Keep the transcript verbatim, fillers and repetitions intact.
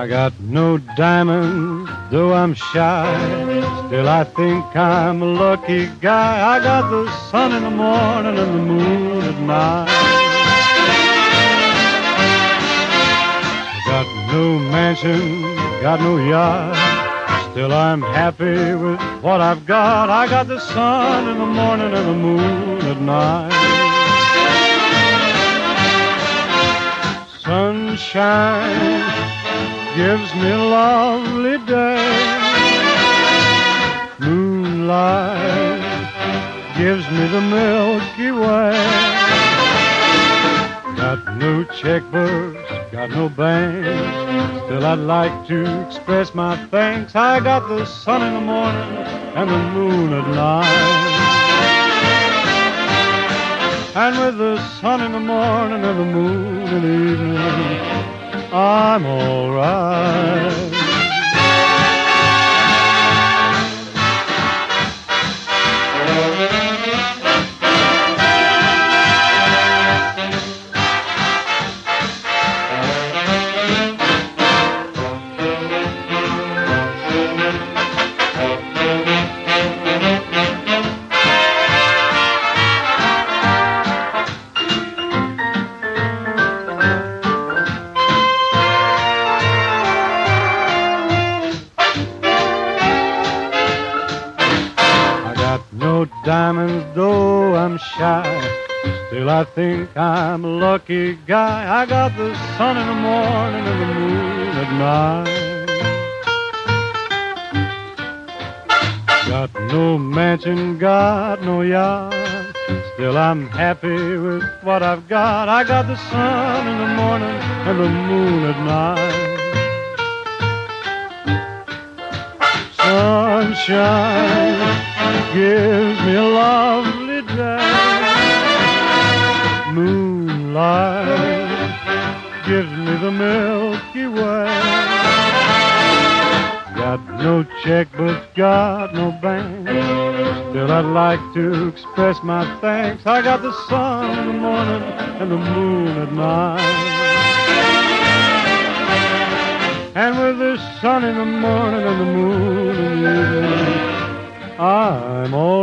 got no diamonds, though I'm shy. Still I think I'm a lucky guy. I got the sun in the morning and the moon at night. I got no mansion, got no yacht. Still I'm happy with what I've got. I got the sun in the morning and the moon at night. Sunshine gives me a lovely day. Moonlight gives me the Milky Way. Got no checkbooks, got no banks. Still I'd like to express my thanks. I got the sun in the morning and the moon at night. And with the sun in the morning and the moon in the evening, I'm all right. No diamonds, though I'm shy. Still I think I'm a lucky guy. I got the sun in the morning and the moon at night. Got no mansion, got no yacht. Still I'm happy with what I've got. I got the sun in the morning and the moon at night. Sunshine gives me a lovely day. Moonlight gives me the Milky Way. Got no checkbooks, got no bank. Still I'd like to express my thanks. I got the sun in the morning and the moon at night. And with the sun in the morning and the moon in the evening, I'm all